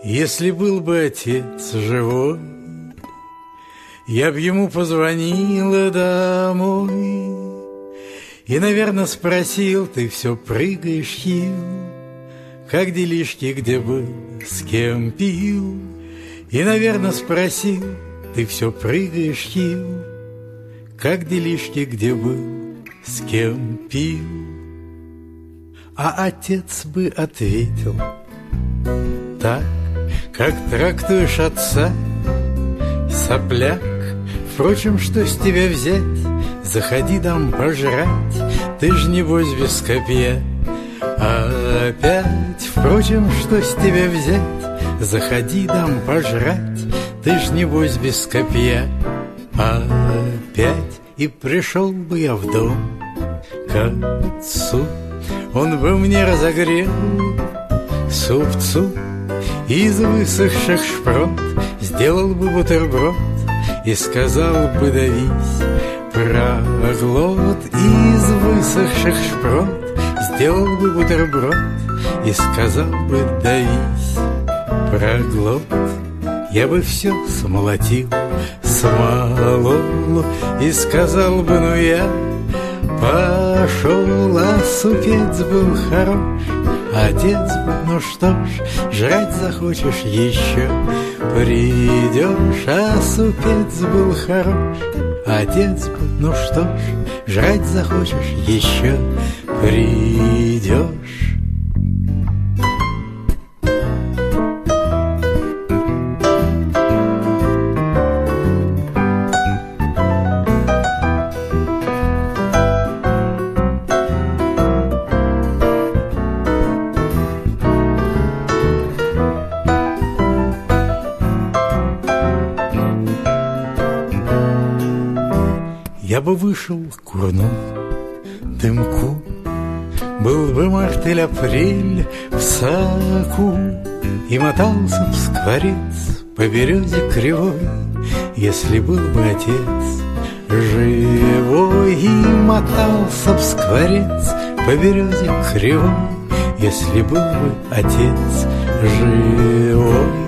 Если был бы отец живой, я б ему позвонила домой и, наверное, спросил: ты все прыгаешь, Хил, как делишки, где был, с кем пил? И, наверное, спросил: ты все прыгаешь, Хил, как делишки, где был, с кем пил? А отец бы ответил так, как трактуешь отца, сопляк. Впрочем, что с тебя взять? Заходи, дам пожрать, ты ж небось без копья. А опять, впрочем, что с тебя взять? Заходи, дам пожрать, ты ж небось без копья. Опять, и пришел бы я в дом к отцу, он бы мне разогрел супцу из высохших шпрот, сделал бы бутерброд и сказал бы: давись, проглот. Из высохших шпрот сделал бы бутерброд и сказал бы: давись, проглот. Я бы все смолотил, смолол и сказал бы: ну я пошел. А супец был хорош, отец бы: ну что ж, жрать захочешь еще, придешь. А супец был хорош, отец бы: ну что ж, жрать захочешь еще, придешь. Я бы вышел, курнул дымку, был бы март или апрель в саку, и мотался б скворец по березе кривой, если был бы отец живой. И мотался б скворец по березе кривой, если был бы отец живой.